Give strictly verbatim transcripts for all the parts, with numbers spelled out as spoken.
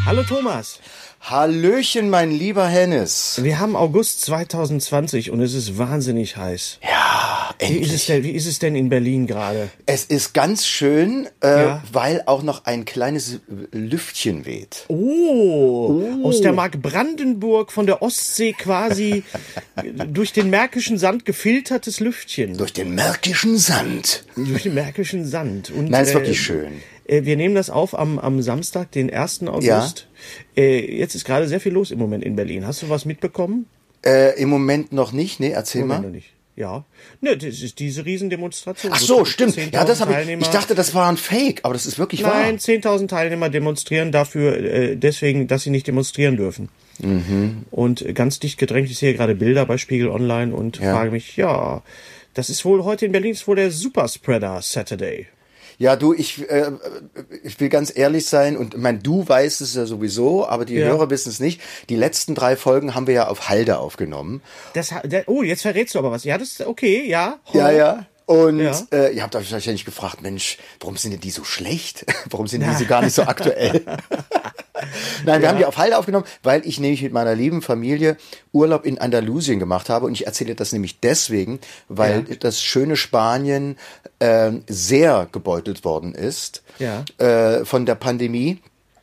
Hallo Thomas. Hallöchen, mein lieber Hennes. Wir haben August zwanzig zwanzig und es ist wahnsinnig heiß. Ja, endlich. Wie ist es denn, wie ist es denn in Berlin gerade? Es ist ganz schön, äh, Ja. weil auch noch ein kleines Lüftchen weht. Oh, oh, aus der Mark Brandenburg von der Ostsee quasi durch den märkischen Sand gefiltertes Lüftchen. Durch den märkischen Sand. Durch den märkischen Sand. Und, Nein, ist äh, wirklich schön. äh, Wir nehmen das auf am, am Samstag, den ersten August. Äh, jetzt ist gerade sehr viel los im Moment in Berlin. Hast du was mitbekommen? Äh, Im Moment noch nicht, nee, erzähl Moment mal. noch nicht. Ja, ne, das ist diese Riesendemonstration. Ach so, Wo stimmt. zehntausend Ja, das habe ich. Teilnehmer- Ich dachte, das war ein Fake, aber das ist wirklich Nein, wahr. zehntausend Teilnehmer demonstrieren dafür, äh, deswegen, dass sie nicht demonstrieren dürfen. Mhm. Und ganz dicht gedrängt, ich sehe gerade Bilder bei Spiegel Online und Ja. frage mich, ja, das ist wohl heute in Berlin ist wohl der Superspreader Saturday. Ja, du, ich, äh, ich will ganz ehrlich sein und mein du weißt es ja sowieso, aber die Ja. Hörer wissen es nicht. Die letzten drei Folgen haben wir ja auf Halde aufgenommen. Das, ha- der, oh, jetzt verrätst du aber was. Ja, das ist okay, ja. Ja, ja. Und Ja. äh, ihr habt euch wahrscheinlich gefragt, Mensch, warum sind denn die so schlecht? Warum sind die so gar nicht so aktuell? Nein, wir haben die auf Halde aufgenommen, weil ich nämlich mit meiner lieben Familie Urlaub in Andalusien gemacht habe. Und ich erzähle das nämlich deswegen, weil Ja. das schöne Spanien äh, sehr gebeutelt worden ist Ja. äh, von der Pandemie.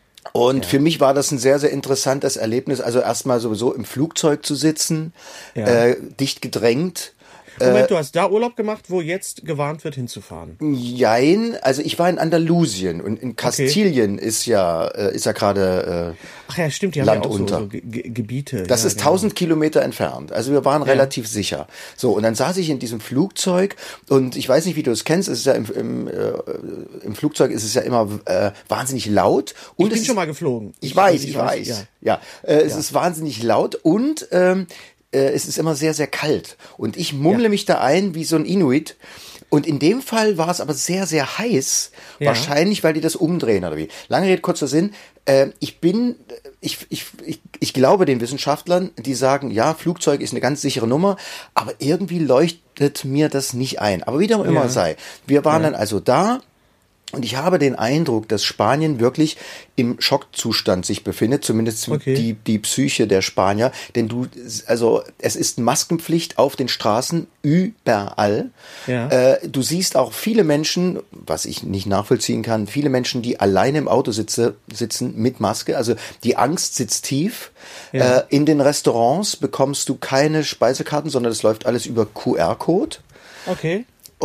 Und für mich war das ein sehr, sehr interessantes Erlebnis. Also erstmal sowieso im Flugzeug zu sitzen, Ja. äh, dicht gedrängt. Moment, du hast da Urlaub gemacht, wo jetzt gewarnt wird, hinzufahren. Jein, also ich war in Andalusien und in Kastilien ist ja äh, ist ja gerade äh, Ach ja, stimmt, die haben Land ja auch so, unter. so Ge- Ge- Gebiete. das ja, ist genau. tausend Kilometer entfernt. Also wir waren relativ sicher. So, und dann saß ich in diesem Flugzeug und ich weiß nicht, wie du es kennst, es ist ja im, im, äh, im Flugzeug ist es ja immer äh, wahnsinnig laut. Und Ich bin es schon ist, mal geflogen. Ich weiß, ich, ich weiß. weiß, Ja, äh, es ist wahnsinnig laut und ähm, äh, es ist immer sehr, sehr kalt. Und ich mummle Ja. mich da ein wie so ein Inuit. Und in dem Fall war es aber sehr, sehr heiß. Ja. Wahrscheinlich, weil die das umdrehen oder wie. Lange Rede, kurzer Sinn. Äh, ich bin, ich, ich, ich, ich glaube den Wissenschaftlern, die sagen, ja, Flugzeug ist eine ganz sichere Nummer, aber irgendwie leuchtet mir das nicht ein. Aber wie dem immer Ja. sei. Wir waren dann also da. Und ich habe den Eindruck, dass Spanien wirklich im Schockzustand sich befindet, zumindest Okay. die, die Psyche der Spanier. Denn du, also es ist Maskenpflicht auf den Straßen überall. Ja. Äh, du siehst auch viele Menschen, was ich nicht nachvollziehen kann, viele Menschen, die alleine im Auto sitze, sitzen mit Maske. Also die Angst sitzt tief. Ja. Äh, in den Restaurants bekommst du keine Speisekarten, sondern es läuft alles über Q R-Code. Okay.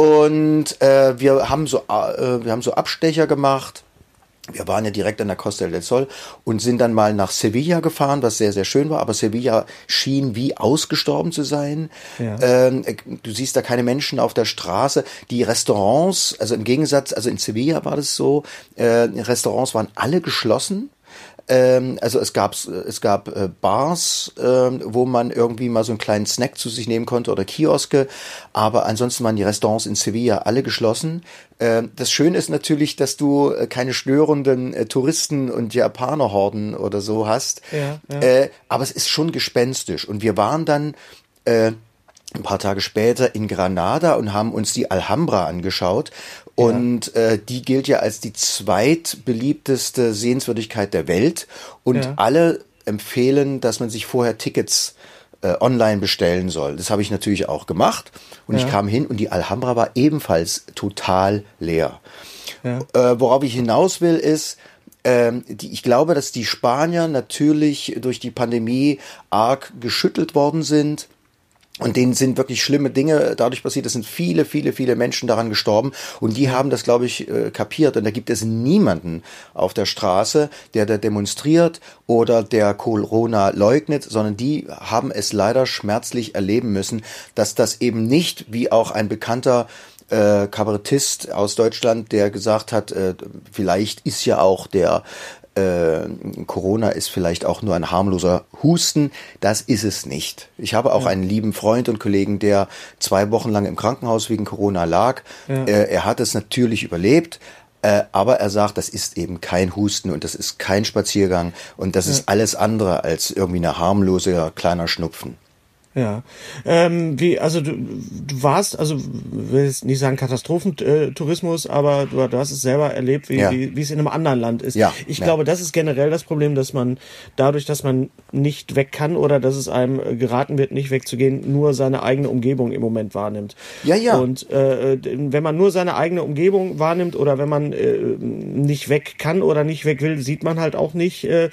Und äh, wir haben so äh, wir haben so Abstecher gemacht. Wir waren ja direkt an der Costa del Sol und sind dann mal nach Sevilla gefahren, was sehr, sehr schön war. Aber Sevilla schien wie ausgestorben zu sein. Ja. Ähm, du siehst da keine Menschen auf der Straße. Die Restaurants, also im Gegensatz, also in Sevilla war das so, äh, Restaurants waren alle geschlossen. Ähm, also es gab es gab äh, Bars, äh, wo man irgendwie mal so einen kleinen Snack zu sich nehmen konnte oder Kioske, aber ansonsten waren die Restaurants in Sevilla alle geschlossen. Äh, das Schöne ist natürlich, dass du äh, keine störenden äh, Touristen und Japanerhorden oder so hast, Ja, ja. Äh, aber es ist schon gespenstisch. Und wir waren dann äh, ein paar Tage später in Granada und haben uns die Alhambra angeschaut. Und äh, die gilt ja als die zweitbeliebteste Sehenswürdigkeit der Welt. Und Ja. alle empfehlen, dass man sich vorher Tickets äh, online bestellen soll. Das habe ich natürlich auch gemacht. Und Ja. ich kam hin und die Alhambra war ebenfalls total leer. Ja. Äh, worauf ich hinaus will, ist, ähm, die, ich glaube, dass die Spanier natürlich durch die Pandemie arg geschüttelt worden sind. Und denen sind wirklich schlimme Dinge dadurch passiert. Es sind viele, viele, viele Menschen daran gestorben. Und die haben das, glaube ich, äh, kapiert. Und da gibt es niemanden auf der Straße, der da demonstriert oder der Corona leugnet, sondern die haben es leider schmerzlich erleben müssen, dass das eben nicht, wie auch ein bekannter äh, Kabarettist aus Deutschland, der gesagt hat, äh, vielleicht ist ja auch der Äh, Corona ist vielleicht auch nur ein harmloser Husten. Das ist es nicht. Ich habe auch ja. einen lieben Freund und Kollegen, der zwei Wochen lang im Krankenhaus wegen Corona lag. Ja. Äh, er hat es natürlich überlebt, äh, aber er sagt, das ist eben kein Husten und das ist kein Spaziergang und das ja. ist alles andere als irgendwie eine harmlose kleiner Schnupfen. Ja, ähm, wie, also du, du warst, also will jetzt nicht sagen Katastrophentourismus, aber du, du hast es selber erlebt, wie, ja. wie, wie es in einem anderen Land ist. Ja, ich ja. glaube, das ist generell das Problem, dass man dadurch, dass man nicht weg kann oder dass es einem geraten wird, nicht wegzugehen, nur seine eigene Umgebung im Moment wahrnimmt. Ja, ja. Und äh, wenn man nur seine eigene Umgebung wahrnimmt oder wenn man äh, nicht weg kann oder nicht weg will, sieht man halt auch nicht, äh,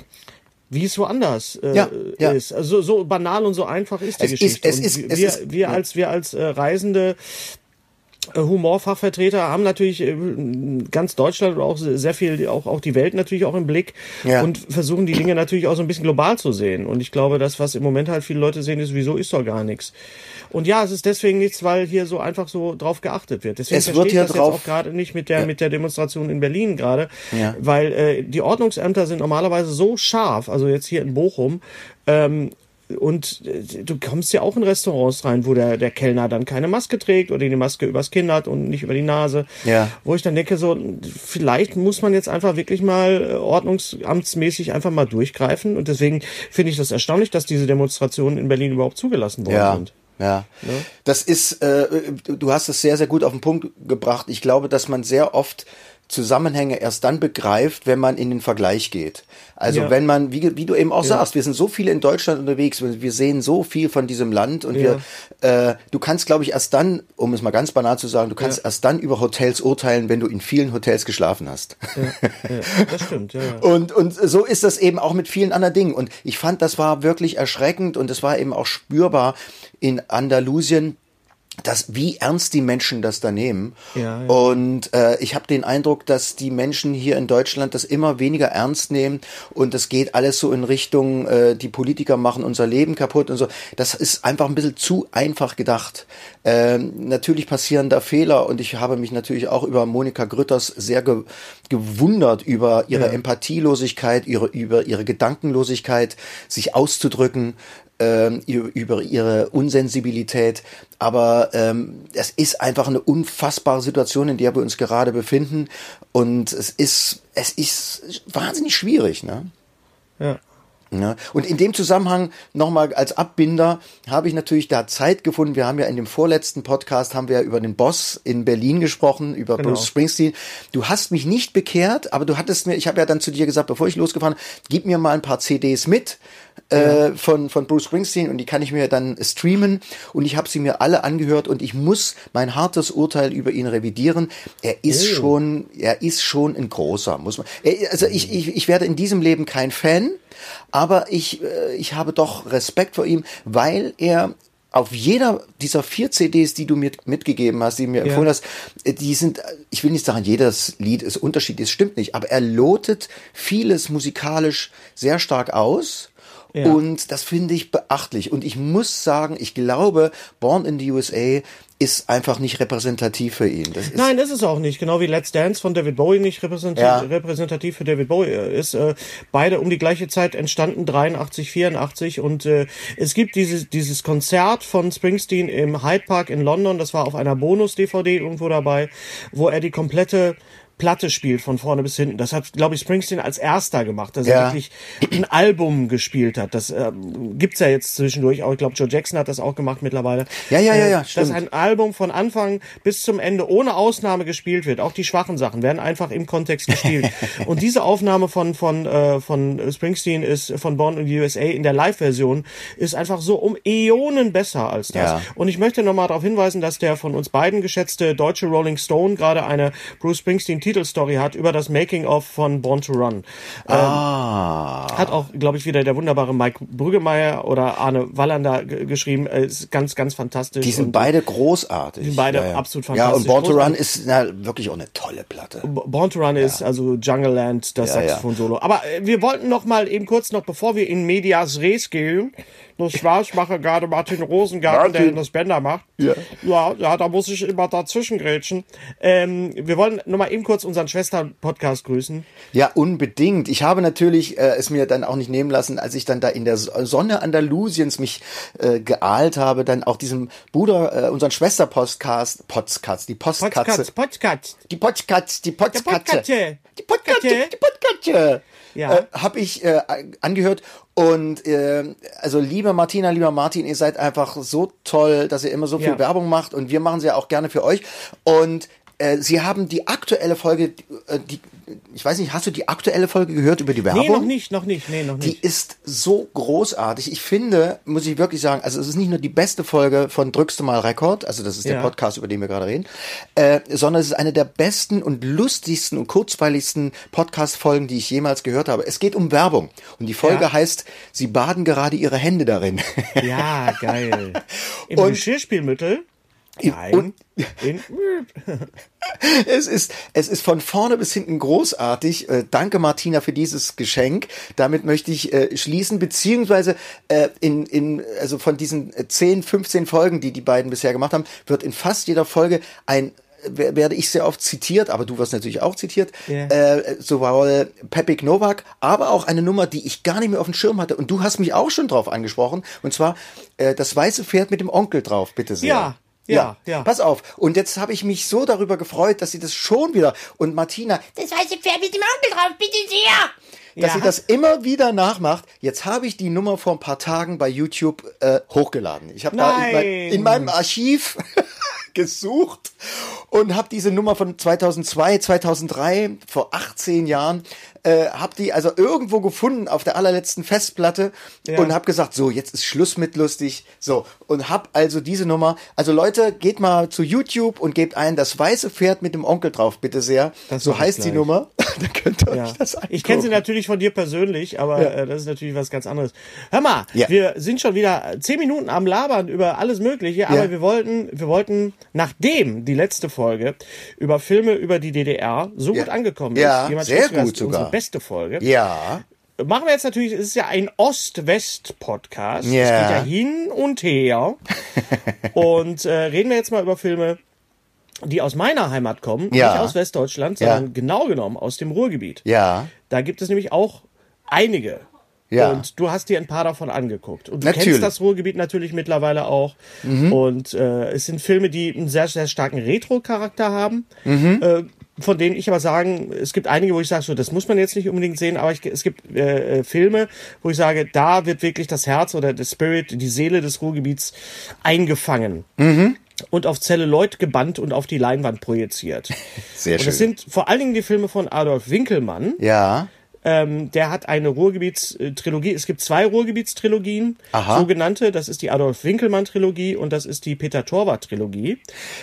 wie es woanders äh, ja, ja. ist. Also so banal und so einfach ist die es Geschichte. Ist, es und ist, es wir, ist, wir ja. als wir als äh, Reisende äh, Humorfachvertreter haben natürlich äh, ganz Deutschland und auch sehr viel, auch auch die Welt natürlich auch im Blick ja. und versuchen die Dinge natürlich auch so ein bisschen global zu sehen. Und ich glaube, das, was im Moment halt viele Leute sehen, ist, wieso ist doch gar nichts. Und ja, es ist deswegen nichts, weil hier so einfach so drauf geachtet wird. Deswegen es verstehe wird ich ja das drauf, jetzt auch gerade nicht mit der ja. mit der Demonstration in Berlin gerade, ja. weil äh, die Ordnungsämter sind normalerweise so scharf, also jetzt hier in Bochum, ähm, und äh, du kommst ja auch in Restaurants rein, wo der der Kellner dann keine Maske trägt oder die Maske übers Kinn hat und nicht über die Nase. Ja. Wo ich dann denke, so vielleicht muss man jetzt einfach wirklich mal ordnungsamtsmäßig einfach mal durchgreifen. Und deswegen finde ich das erstaunlich, dass diese Demonstrationen in Berlin überhaupt zugelassen worden ja. sind. Ja, ne? Das ist, äh, du hast es sehr, sehr gut auf den Punkt gebracht. Ich glaube, dass man sehr oft Zusammenhänge erst dann begreift, wenn man in den Vergleich geht. Also ja. wenn man, wie, wie du eben auch ja. sagst, wir sind so viel in Deutschland unterwegs, wir sehen so viel von diesem Land und ja. wir, äh, du kannst, glaube ich, erst dann, um es mal ganz banal zu sagen, du kannst ja. erst dann über Hotels urteilen, wenn du in vielen Hotels geschlafen hast. Ja, ja. Das stimmt, ja, ja. Und, und so ist das eben auch mit vielen anderen Dingen. Und ich fand, das war wirklich erschreckend und es war eben auch spürbar in Andalusien, dass wie ernst die Menschen das da nehmen. Ja, ja. Und äh, ich habe den Eindruck, dass die Menschen hier in Deutschland das immer weniger ernst nehmen und das geht alles so in Richtung, äh, die Politiker machen unser Leben kaputt und so. Das ist einfach ein bisschen zu einfach gedacht. Ähm, natürlich passieren da Fehler und ich habe mich natürlich auch über Monika Grütters sehr ge- gewundert über ihre ja. Empathielosigkeit, ihre, über ihre Gedankenlosigkeit, sich auszudrücken, über ihre Unsensibilität, aber ähm, es ist einfach eine unfassbare Situation, in der wir uns gerade befinden und es ist es ist wahnsinnig schwierig, ne? Ja. Ja, und in dem Zusammenhang nochmal als Abbinder habe ich natürlich da Zeit gefunden. Wir haben ja in dem vorletzten Podcast haben wir ja über den Boss in Berlin gesprochen, über genau. Bruce Springsteen. Du hast mich nicht bekehrt, aber du hattest mir, ich habe ja dann zu dir gesagt, bevor ich losgefahren bin, gib mir mal ein paar C Ds mit äh, ja. von von Bruce Springsteen und die kann ich mir dann streamen und ich habe sie mir alle angehört und ich muss mein hartes Urteil über ihn revidieren. Er ist oh. schon, er ist schon ein großer, muss man. Er, also ich, ich ich werde in diesem Leben kein Fan. Aber ich, ich habe doch Respekt vor ihm, weil er auf jeder dieser vier C Ds, die du mir mitgegeben hast, die du mir ja. empfohlen hast, die sind, ich will nicht sagen, jedes Lied ist unterschiedlich, das stimmt nicht, aber er lotet vieles musikalisch sehr stark aus. Ja. Und das finde ich beachtlich. Und ich muss sagen, ich glaube, Born in the U S A ist einfach nicht repräsentativ für ihn. Das ist Nein, ist es auch nicht. Genau wie Let's Dance von David Bowie nicht repräsentativ, ja. repräsentativ für David Bowie ist. Äh, beide um die gleiche Zeit entstanden, dreiundachtzig, vierundachtzig. Und äh, es gibt dieses dieses Konzert von Springsteen im Hyde Park in London. Das war auf einer Bonus-D V D irgendwo dabei, wo er die komplette Platte spielt, von vorne bis hinten. Das hat, glaube ich, Springsteen als erster gemacht, dass ja. er wirklich ein Album gespielt hat. Das äh, gibt's ja jetzt zwischendurch auch. Ich glaube, Joe Jackson hat das auch gemacht mittlerweile. Ja, ja, ja, ja, stimmt. Dass ein Album von Anfang bis zum Ende ohne Ausnahme gespielt wird. Auch die schwachen Sachen werden einfach im Kontext gespielt. Und diese Aufnahme von von äh, von Springsteen ist von Born in the U S A in der Live-Version ist einfach so um Äonen besser als das. Ja. Und ich möchte nochmal darauf hinweisen, dass der von uns beiden geschätzte deutsche Rolling Stone gerade eine Bruce Springsteen Titelstory hat über das Making-of von Born to Run. Ah. Ähm, hat auch, glaube ich, wieder der wunderbare Mike Brüggemeier oder Arne Wallander g- geschrieben. Äh, ist ganz, ganz fantastisch. Die sind und beide großartig. Die sind beide ja, ja. absolut fantastisch. Ja, und Born to großartig. Run ist na, wirklich auch eine tolle Platte. Born to Run ja. ist also Jungle Land, das ja, Saxophon-Solo. Aber äh, wir wollten noch mal eben kurz noch, bevor wir in Medias Res gehen, das war, ich mache gerade Martin Rosengarten, Martin. der das Bänder macht. Ja. ja, ja, da muss ich immer dazwischen grätschen. Ähm, wir wollen noch mal eben kurz unseren Schwestern-Podcast grüßen. Ja, unbedingt. Ich habe natürlich äh, es mir dann auch nicht nehmen lassen, als ich dann da in der Sonne Andalusiens mich äh, geahlt habe, dann auch diesem Bruder, äh, unseren Schwester-Podcast, Podcast, die Postkatze. Podcast, Podcast. Die Podcast, die Postkatze. Die Postkatze. Die Postkatze, die Postkatze. Gotcha. Ja. Äh, habe ich äh, angehört und äh, also liebe Martina, lieber Martin, ihr seid einfach so toll, dass ihr immer so viel Ja. Werbung macht und wir machen sie ja auch gerne für euch und äh, sie haben die aktuelle Folge, äh, die, ich weiß nicht, hast du die aktuelle Folge gehört über die Werbung? Nee, noch nicht, noch nicht, nee, noch Die nicht. ist so großartig. Ich finde, muss ich wirklich sagen, also es ist nicht nur die beste Folge von Drückst du mal Rekord, also das ist der Ja. Podcast, über den wir gerade reden, äh, sondern es ist eine der besten und lustigsten und kurzweiligsten Podcast-Folgen, die ich jemals gehört habe. Es geht um Werbung und die Folge Ja. heißt, sie baden gerade ihre Hände darin. Ja, geil. Im Und- Geschirrspülmittel? Nein. Und- In, Es ist, es ist von vorne bis hinten großartig. Äh, danke, Martina, für dieses Geschenk. Damit möchte ich äh, schließen, beziehungsweise äh, in, in, also von diesen äh, zehn, fünfzehn Folgen, die die beiden bisher gemacht haben, wird in fast jeder Folge ein wer- werde ich sehr oft zitiert, aber du wirst natürlich auch zitiert, Ja. äh, sowohl Pepik Novak, aber auch eine Nummer, die ich gar nicht mehr auf dem Schirm hatte. Und du hast mich auch schon drauf angesprochen, und zwar äh, das weiße Pferd mit dem Onkel drauf, bitte sehr. Ja. Ja, ja. Pass auf. Und jetzt habe ich mich so darüber gefreut, dass sie das schon wieder, und Martina, das weiße Pferd mit dem Onkel drauf, bitte sehr, dass Ja. sie das immer wieder nachmacht. Jetzt habe ich die Nummer vor ein paar Tagen bei YouTube äh, hochgeladen. Ich habe da in, mein, Nein. in meinem Archiv gesucht und habe diese Nummer von zweitausendzwei, zweitausenddrei, vor achtzehn Jahren, äh, habe die also irgendwo gefunden auf der allerletzten Festplatte Ja. und habe gesagt, so, jetzt ist Schluss mit lustig. So, und habe also diese Nummer, also Leute, geht mal zu YouTube und gebt ein, das weiße Pferd mit dem Onkel drauf, bitte sehr. Das So mach ich heißt die gleich. Nummer. Dann könnt ihr Ja. euch das angucken. Ich kenne sie natürlich von dir persönlich, aber Ja. äh, das ist natürlich was ganz anderes. Hör mal, Ja. wir sind schon wieder zehn Minuten am Labern über alles Mögliche, aber Ja. wir wollten, wir wollten, nachdem die letzte Folge über Filme über die D D R so Ja. gut angekommen Ja, ist, jemand sehr schrieb sogar, gut es ist unsere sogar. beste Folge, Ja. machen wir jetzt natürlich, es ist ja ein Ost-West-Podcast. Ja. Es geht ja hin und her. Und äh, reden wir jetzt mal über Filme, die aus meiner Heimat kommen, Ja. nicht aus Westdeutschland, Ja. sondern genau genommen aus dem Ruhrgebiet. Ja. Da gibt es nämlich auch einige. Ja. Und du hast dir ein paar davon angeguckt. Und du Natürlich. Mhm. kennst das Ruhrgebiet natürlich mittlerweile auch. Und äh, es sind Filme, die einen sehr, sehr starken Retro-Charakter haben. Mhm. Äh, von denen ich aber sagen, es gibt einige, wo ich sage, so, das muss man jetzt nicht unbedingt sehen, aber ich, es gibt äh, äh, Filme, wo ich sage, da wird wirklich das Herz oder der Spirit, die Seele des Ruhrgebiets eingefangen. Mhm. Und auf Zelluloid gebannt und auf die Leinwand projiziert. Sehr Und schön. das sind vor allen Dingen die Filme von Adolf Winkelmann. Ja. Ähm, der hat eine Ruhrgebietstrilogie. Es gibt zwei Ruhrgebietstrilogien, Aha. sogenannte. Das ist die Adolf Winkelmann-Trilogie und das ist die Peter Torwart-Trilogie.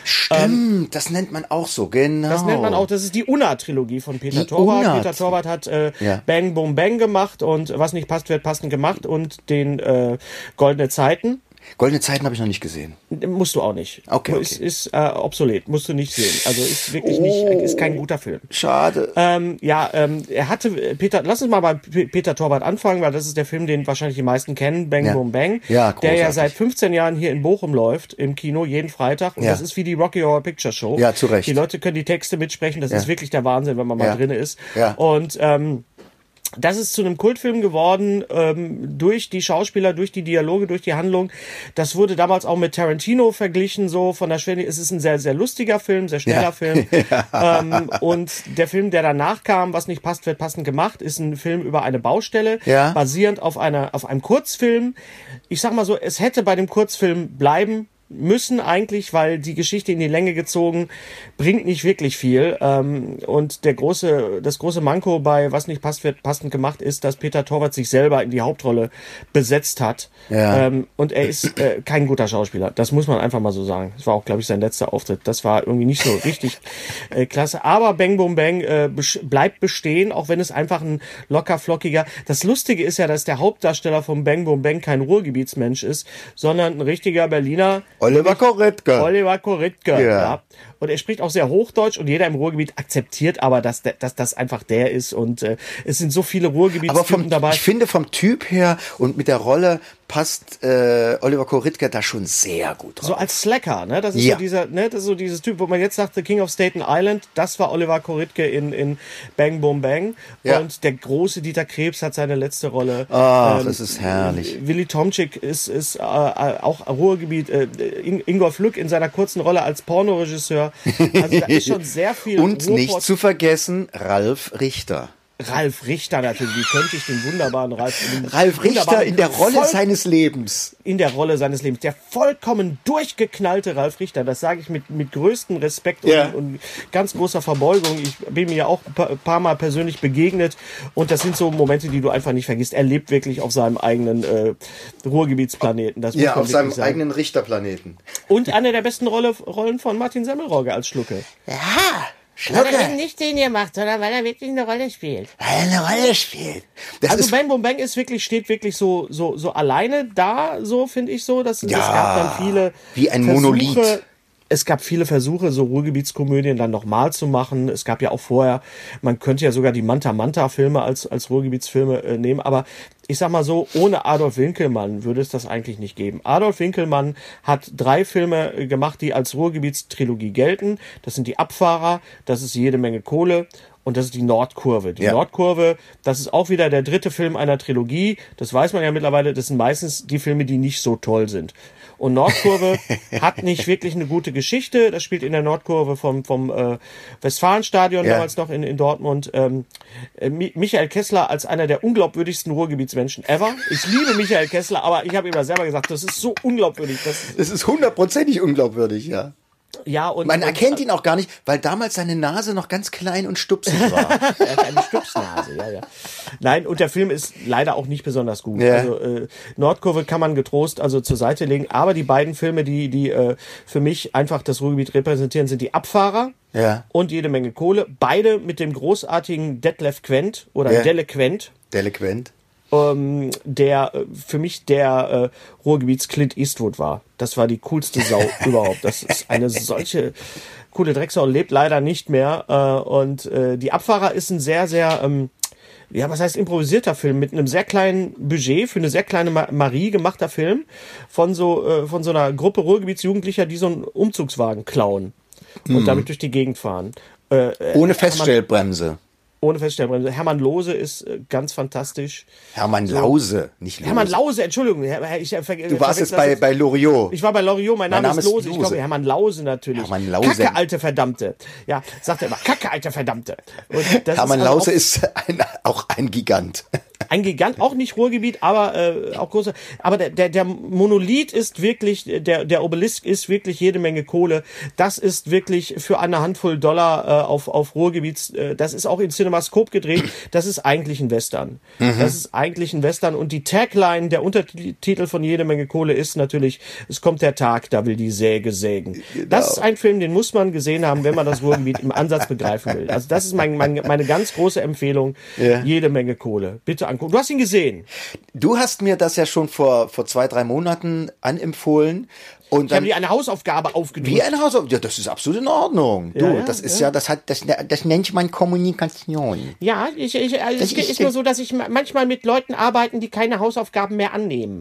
Stimmt, das nennt man auch so, genau. Das nennt man auch, das ist die Unna-Trilogie von Peter Die Torwart. Unna- Peter Torwart hat äh, Ja. Bang Boom Bang gemacht und was nicht passt, wird passend gemacht und den äh, Goldene Zeiten. Goldene Zeiten habe ich noch nicht gesehen. Musst du auch nicht. Okay, okay. Ist, ist äh, obsolet, musst du nicht sehen. Also ist wirklich nicht, ist kein guter Film. Schade. Ähm, ja, ähm, er hatte, Peter, lass uns mal bei P- Peter Torwart anfangen, weil das ist der Film, den wahrscheinlich die meisten kennen, Bang Ja. Boom Bang, Ja, der ja großartig. seit fünfzehn Jahren hier in Bochum läuft, im Kino, jeden Freitag. Und Ja. das ist wie die Rocky Horror Picture Show. Ja, zu Recht. Die Leute können die Texte mitsprechen, das Ja. ist wirklich der Wahnsinn, wenn man mal Ja. drin ist. Ja. Und ähm, das ist zu einem Kultfilm geworden, ähm, durch die Schauspieler, durch die Dialoge, durch die Handlung. Das wurde damals auch mit Tarantino verglichen, so von der Schwelle. Es ist ein sehr, sehr lustiger Film, sehr schneller Ja. Film. Ähm, und der Film, der danach kam, was nicht passt, wird passend gemacht, ist ein Film über eine Baustelle, Ja. basierend auf einer, auf einem Kurzfilm. Ich sag mal so, es hätte bei dem Kurzfilm bleiben müssen eigentlich, weil die Geschichte in die Länge gezogen bringt nicht wirklich viel. Ähm, und der große, das große Manko bei Was nicht passt, wird passend gemacht, ist, dass Peter Torwart sich selber in die Hauptrolle besetzt hat. Ja. Ähm, und er ist äh, kein guter Schauspieler. Das muss man einfach mal so sagen. Das war auch, glaube ich, sein letzter Auftritt. Das war irgendwie nicht so richtig äh, klasse. Aber Bang Boom Bang äh, besch- bleibt bestehen, auch wenn es einfach ein locker flockiger. Das Lustige ist ja, dass der Hauptdarsteller von Bang Boom Bang kein Ruhrgebietsmensch ist, sondern ein richtiger Berliner. Oliver Koritke. Oliver Koritke. Ja. Ja. Und er spricht auch sehr Hochdeutsch und jeder im Ruhrgebiet akzeptiert aber, dass, der, dass das einfach der ist. Und äh, es sind so viele Aber Ruhrgebietstypen vom, dabei. ich finde, vom Typ her und mit der Rolle passt äh, Oliver Koritke da schon sehr gut drauf. So als Slacker, ne? Das ist Ja. so dieser, ne, das ist so dieses Typ, wo man jetzt sagt, The King of Staten Island, das war Oliver Koritke in, in Bang Boom Bang. Ja. Und der große Dieter Krebs hat seine letzte Rolle. Ach, Ähm, das ist herrlich. Willy Tomczyk ist, ist äh, auch Ruhrgebiet, äh, In- Ingolf Lück in seiner kurzen Rolle als Pornoregisseur. Also da ist schon sehr viel Und nicht Ruhrpott- zu vergessen, Ralf Richter. Ralf Richter natürlich, wie könnte ich den wunderbaren Ralf... Den Ralf Richter in der Rolle seines Lebens. In der Rolle seines Lebens. Der vollkommen durchgeknallte Ralf Richter, das sage ich mit, mit größtem Respekt und, Ja. und ganz großer Verbeugung. Ich bin mir ja auch ein paar, paar Mal persönlich begegnet und das sind so Momente, die du einfach nicht vergisst. Er lebt wirklich auf seinem eigenen äh, Ruhrgebietsplaneten. Das muss Ja, man auf seinem wirklich sagen. eigenen Richterplaneten. Und eine der besten Rolle, Rollen von Martin Semmelrogge als Schlucke. Ja, Weil er eben Schlucke, nicht den hier macht, sondern weil er wirklich eine Rolle spielt. weil er eine Rolle spielt. Das Also ist, Bang Boom Bang ist wirklich, steht wirklich so, so, so alleine da, so finde ich so. Dass, Ja, es gab dann viele wie ein Versuche, Monolith. Es gab viele Versuche, so Ruhrgebietskomödien dann nochmal zu machen. Es gab ja auch vorher, man könnte ja sogar die Manta-Manta-Filme als, als Ruhrgebietsfilme äh, nehmen, aber ich sag mal so, ohne Adolf Winkelmann würde es das eigentlich nicht geben. Adolf Winkelmann hat drei Filme äh, gemacht, die als Ruhrgebietstrilogie gelten. Das sind die Abfahrer, das ist Jede Menge Kohle und das ist die Nordkurve. Die Ja. Nordkurve, das ist auch wieder der dritte Film einer Trilogie. Das weiß man ja mittlerweile, das sind meistens die Filme, die nicht so toll sind. Und Nordkurve hat nicht wirklich eine gute Geschichte. Das spielt in der Nordkurve vom, vom äh, Westfalenstadion Ja. damals noch in, in Dortmund. Ähm, äh, Mi- Michael Kessler als einer der unglaubwürdigsten Ruhrgebietsmenschen ever. Ich liebe Michael Kessler, aber ich habe ihm ja selber gesagt, das ist so unglaubwürdig. Das, das ist hundertprozentig unglaubwürdig, ja. ja, und, Man und, erkennt ihn auch gar nicht, weil damals seine Nase noch ganz klein und stupsig war. Er hat eine Stupsnase, ja, ja. Nein, und der Film ist leider auch nicht besonders gut. Ja. Also äh, Nordkurve kann man getrost also zur Seite legen, aber die beiden Filme, die die äh, für mich einfach das Ruhrgebiet repräsentieren, sind die Abfahrer Ja. und Jede Menge Kohle. Beide mit dem großartigen Detlef Quent oder Ja. Delle Quent, Delinquent. ähm, der äh, für mich der äh, Ruhrgebiets Clint Eastwood war. Das war die coolste Sau überhaupt. Das ist eine solche coole Drecksau, lebt leider nicht mehr. Äh, und äh, die Abfahrer ist ein sehr, sehr, ähm, ja, was heißt improvisierter Film mit einem sehr kleinen Budget für eine sehr kleine Ma- Marie gemachter Film von so äh, von so einer Gruppe Ruhrgebietsjugendlicher, die so einen Umzugswagen klauen und damit durch die Gegend fahren. Äh, Ohne Feststellbremse. ohne Feststellbremse. Hermann Lose ist äh, ganz fantastisch. Hermann Lause, nicht Lose. Hermann Lause, Entschuldigung. Herr- Ich, ich, Du warst jetzt bei, bei Loriot. Ich war bei Loriot, mein, Name, Name ist ist Lose. Ich Lose. glaube, Hermann Lause natürlich. Hermann Lause. Kacke, alte Verdammte. Ja, sagt er immer, Kacke, alte Verdammte. Und das Hermann ist also Lause auch ist ein, auch ein Gigant. ein Gigant, auch nicht Ruhrgebiet, aber äh, auch großer. Aber der, der, der Monolith ist wirklich, der, der Obelisk ist wirklich jede Menge Kohle. Das ist wirklich für eine Handvoll Dollar äh, auf, auf Ruhrgebiets, äh, das ist auch in Cinemascope gedreht. Das ist eigentlich ein Western. Mhm. Das ist eigentlich ein Western. Und die Tagline, der Untertitel von Jede Menge Kohle ist natürlich, es kommt der Tag, da will die Säge sägen. Genau. Das ist ein Film, den muss man gesehen haben, wenn man das Ruhrgebiet im Ansatz begreifen will. Also das ist mein, mein, meine ganz große Empfehlung. Ja. Jede Menge Kohle. Bitte angucken. Du hast ihn gesehen. Du hast mir das ja schon vor, vor zwei, drei Monaten anempfohlen. Und Ich habe dann, dir eine Hausaufgabe aufgedrückt. wie ein Hausaufgabe. Ja, das ist absolut in Ordnung. Du, Ja, ja, das ist ja, das hat, das, das nennt man Kommunikation. Ja, ich, ich, also Das es ist- ist nur so, dass ich ma- manchmal mit Leuten arbeiten, die keine Hausaufgaben mehr annehmen.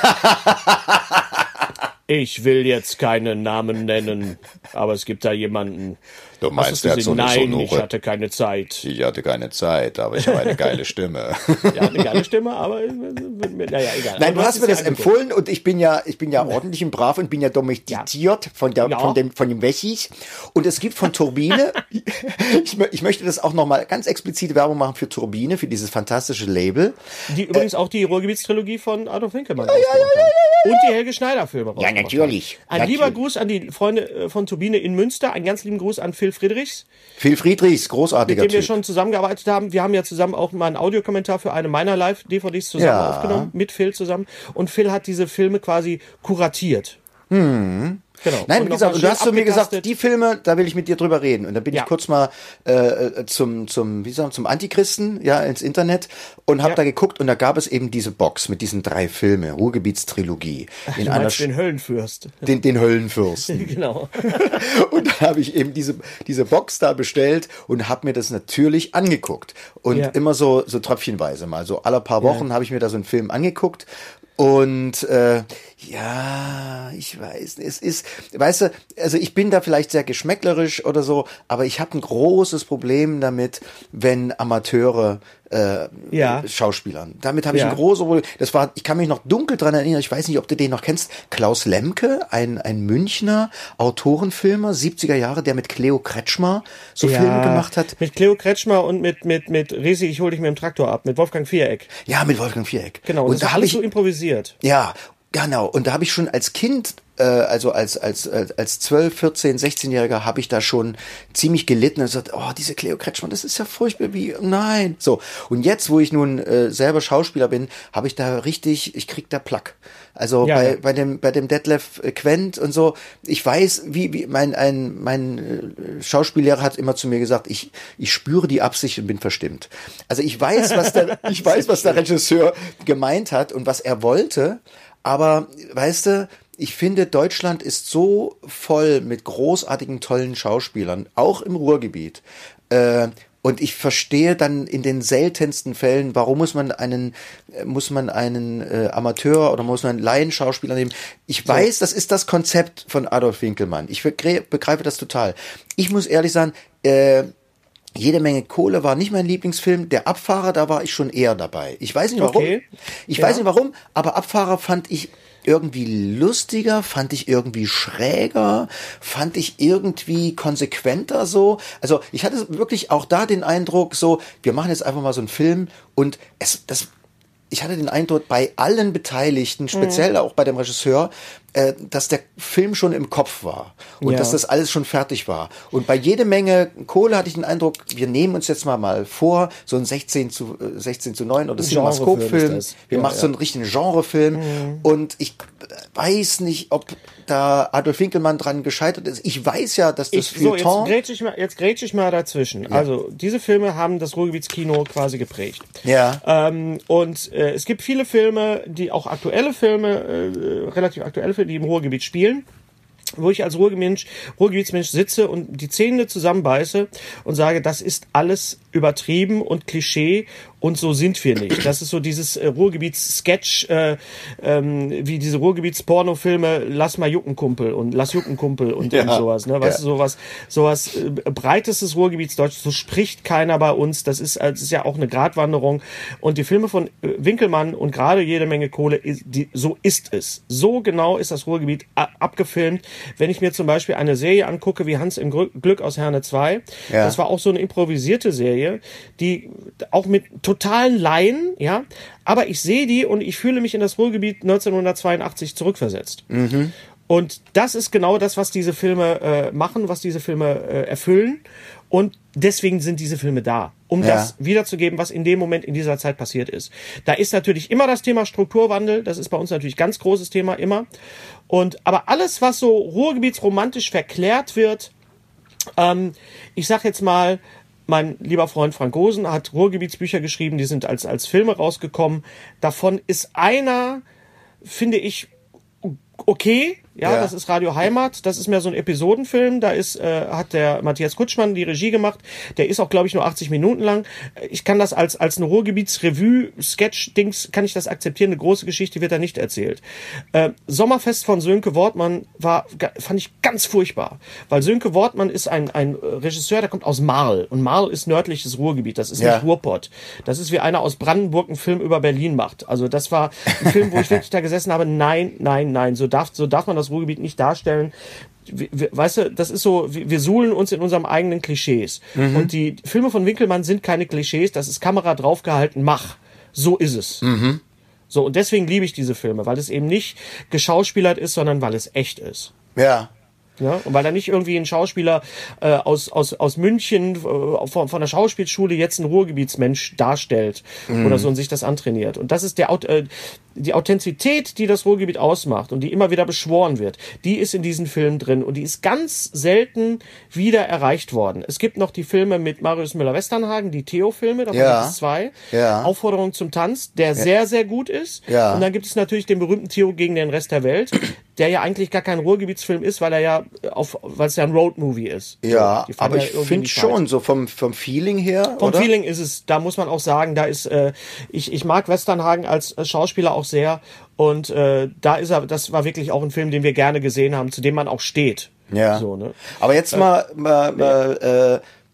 Ich will jetzt keinen Namen nennen, aber es gibt da jemanden. Du Hast meinst, du der hat gesehen? so eine Nein, ich sonore. hatte keine Zeit. Ich hatte keine Zeit, aber ich habe eine geile Stimme. Ja, eine geile Stimme, aber äh, naja, egal. Nein, Aber du hast es mir ja das angeguckt. empfohlen und ich bin ja, ich bin ja ordentlich und brav und bin ja domestiziert von der, Ja. von dem, von dem Wessis. Und es gibt von Turbine, ich, mö- ich möchte das auch nochmal ganz explizite Werbung machen für Turbine, für dieses fantastische Label. Die übrigens auch die Ruhrgebietstrilogie von Adolf Winkelmann ja, ja, ja, ja, und die Helge Schneider Filme rausgebracht haben. natürlich. Ein Natürlich. lieber Gruß an die Freunde äh, von Turbine in Münster, einen ganz lieben Gruß an Phil Friedrichs, Phil Friedrichs, mit großartiger dem wir Typ. schon zusammengearbeitet haben. Wir haben ja zusammen auch mal einen Audiokommentar für eine meiner Live-D V Ds zusammen Ja. aufgenommen, mit Phil zusammen. Und Phil hat diese Filme quasi kuratiert. Hm. Genau. Nein, Und wie noch gesagt, mal und du schön hast zu mir gesagt, abgetastet. die Filme, da will ich mit dir drüber reden. Und dann bin Ja. ich kurz mal äh, äh, zum zum wie sagen zum Antichristen, ja, ins Internet und habe Ja. da geguckt und da gab es eben diese Box mit diesen drei Filmen, Ruhrgebietstrilogie in Du einer meinst Sch- den Höllenfürst. den, den Höllenfürsten. Genau. Und da habe ich eben diese, diese Box da bestellt und habe mir das natürlich angeguckt. Und Ja. immer so, so tröpfchenweise mal. So alle paar Wochen habe ich mir da so einen Film angeguckt. Und äh, ja, ich weiß, es ist, weißt du, also ich bin da vielleicht sehr geschmäcklerisch oder so, aber ich habe ein großes Problem damit, wenn Amateure äh, Ja. Schauspielern. Damit habe ich Ja. ein großes Problem. Das war, ich kann mich noch dunkel dran erinnern, ich weiß nicht, ob du den noch kennst, Klaus Lemke, ein, ein Münchner Autorenfilmer, siebziger Jahre, der mit Cleo Kretschmer so Ja, Filme gemacht hat. Mit Cleo Kretschmer und mit, mit, mit Resi, ich hol dich mit dem Traktor ab, mit Wolfgang Viereck. Ja, mit Wolfgang Viereck. Genau, und das da war habe alles ich so improvisiert. Ja, genau. Und da habe ich schon als Kind, äh, also als als als als zwölf, vierzehn, sechzehnjähriger habe ich da schon ziemlich gelitten und gesagt, oh, diese Cleo Kretschmann, das ist ja furchtbar, wie, nein. So. Und jetzt, wo ich nun äh, selber Schauspieler bin, habe ich da richtig, ich krieg da Plack. Also Ja, bei ja. bei dem bei dem Detlef Quent und so, ich weiß, wie wie mein ein mein äh, Schauspiellehrer hat immer zu mir gesagt, ich ich spüre die Absicht und bin verstimmt. Also ich weiß, was der ich weiß, was der Regisseur gemeint hat und was er wollte, aber weißt du, ich finde, Deutschland ist so voll mit großartigen, tollen Schauspielern, auch im Ruhrgebiet. Äh, Und ich verstehe dann in den seltensten Fällen, warum muss man einen, äh, muss man einen äh, Amateur oder muss man einen Laienschauspieler nehmen. Ich weiß, das ist das Konzept von Adolf Winkelmann. Ich begre- begreife das total. Ich muss ehrlich sagen, äh, jede Menge Kohle war nicht mein Lieblingsfilm. Der Abfahrer, da war ich schon eher dabei. Ich weiß nicht warum. Okay. Ich Ja. weiß nicht warum, aber Abfahrer fand ich irgendwie lustiger, fand ich irgendwie schräger, fand ich irgendwie konsequenter so. Also ich hatte wirklich auch da den Eindruck so, wir machen jetzt einfach mal so einen Film und es, das, ich hatte den Eindruck bei allen Beteiligten, speziell auch bei dem Regisseur, äh, dass der Film schon im Kopf war und Ja. dass das alles schon fertig war. Und bei jede Menge Kohle hatte ich den Eindruck, wir nehmen uns jetzt mal mal vor, so ein sechzehn zu neun oder CinemaScope-Film. Genrefilm ist das. Wir Ja, machen ja. so einen richtigen Genrefilm. Und ich weiß nicht, ob da Adolf Winkelmann dran gescheitert ist. Ich weiß ja, dass das Ich, so, jetzt Feuilleton... grätsch ich mal, jetzt grätsch ich mal dazwischen. Also, diese Filme haben das Ruhrgebietskino quasi geprägt. Ja. Ähm, und äh, es gibt viele Filme, die auch aktuelle Filme, äh, relativ aktuelle Filme, die im Ruhrgebiet spielen, wo ich als Ruhrgebietsmensch, Ruhrgebietsmensch sitze und die Zähne zusammenbeiße und sage, das ist alles übertrieben und Klischee und so sind wir nicht. Das ist so dieses äh, Ruhrgebiets-Sketch, äh, ähm, wie diese Ruhrgebiets-Pornofilme, lass mal jucken, Kumpel und lass jucken, Kumpel und, Ja. und sowas. Ne? Weißt Ja. du, sowas, sowas äh, breitestes Ruhrgebietsdeutsch, so spricht keiner bei uns. Das ist, äh, das ist ja auch eine Gratwanderung. Und die Filme von äh, Winkelmann und gerade jede Menge Kohle, ist, die, so ist es. So genau ist das Ruhrgebiet a- abgefilmt. Wenn ich mir zum Beispiel eine Serie angucke wie Hans im Gr- Glück aus Herne zwei, Ja. das war auch so eine improvisierte Serie, die auch mit totalen Laien, ja, aber ich sehe die und ich fühle mich in das Ruhrgebiet neunzehnhundertzweiundachtzig zurückversetzt. Mhm. Und das ist genau das, was diese Filme äh, machen, was diese Filme äh, erfüllen. Und deswegen sind diese Filme da, um Ja. das wiederzugeben, was in dem Moment in dieser Zeit passiert ist. Da ist natürlich immer das Thema Strukturwandel, das ist bei uns natürlich ganz großes Thema, immer. Und aber alles, was so ruhrgebietsromantisch verklärt wird, ähm, ich sag jetzt mal, mein lieber Freund Frank Rosen hat Ruhrgebietsbücher geschrieben, die sind als, als Filme rausgekommen. Davon ist einer, finde ich, okay. Ja, Ja. das ist Radio Heimat. Das ist mehr so ein Episodenfilm. Da ist, äh, hat der Matthias Kutschmann die Regie gemacht. Der ist auch, glaube ich, nur achtzig Minuten lang. Ich kann das als, als eine Ruhrgebiets-Revue-Sketch-Dings, kann ich das akzeptieren. Eine große Geschichte wird da nicht erzählt. Äh, Sommerfest von Sönke Wortmann war, fand ich ganz furchtbar. Weil Sönke Wortmann ist ein, ein Regisseur, der kommt aus Marl. Und Marl ist nördliches Ruhrgebiet. Das ist Ja. nicht Ruhrpott. Das ist wie einer aus Brandenburg einen Film über Berlin macht. Also das war ein Film, wo ich wirklich da gesessen habe. Nein, nein, nein. So darf, so darf man das Ruhrgebiet nicht darstellen. Wir, wir, weißt du, das ist so, wir, wir suhlen uns in unserem eigenen Klischees. Mhm. Und die Filme von Winkelmann sind keine Klischees, das ist Kamera draufgehalten, mach. So ist es. Mhm. So, und deswegen liebe ich diese Filme, weil es eben nicht geschauspielert ist, sondern weil es echt ist. Ja. Ja, und weil da nicht irgendwie ein Schauspieler äh, aus, aus, aus München äh, von, von der Schauspielschule jetzt einen Ruhrgebietsmensch darstellt oder so und sich das antrainiert. Und das ist der, Aut- äh, die Authentizität, die das Ruhrgebiet ausmacht und die immer wieder beschworen wird, die ist in diesen Filmen drin und die ist ganz selten wieder erreicht worden. Es gibt noch die Filme mit Marius Müller-Westernhagen, die Theo-Filme, davon Ja. gibt es zwei. Ja. Aufforderung zum Tanz, der sehr, sehr gut ist. Ja. Und dann gibt es natürlich den berühmten Theo gegen den Rest der Welt, der ja eigentlich gar kein Ruhrgebietsfilm ist, weil er ja auf, weil es ja ein Roadmovie ist. Ja, So, die fahren aber ja ich irgendwie in finde die schon, Schweiz. so vom, vom Feeling her, Vom oder? Feeling ist es, da muss man auch sagen, da ist, äh, ich, ich mag Westernhagen als äh, Schauspieler auch sehr und äh, da ist er, das war wirklich auch ein Film, den wir gerne gesehen haben, zu dem man auch steht. Ja. So, ne? Aber jetzt mal, mal, mal äh,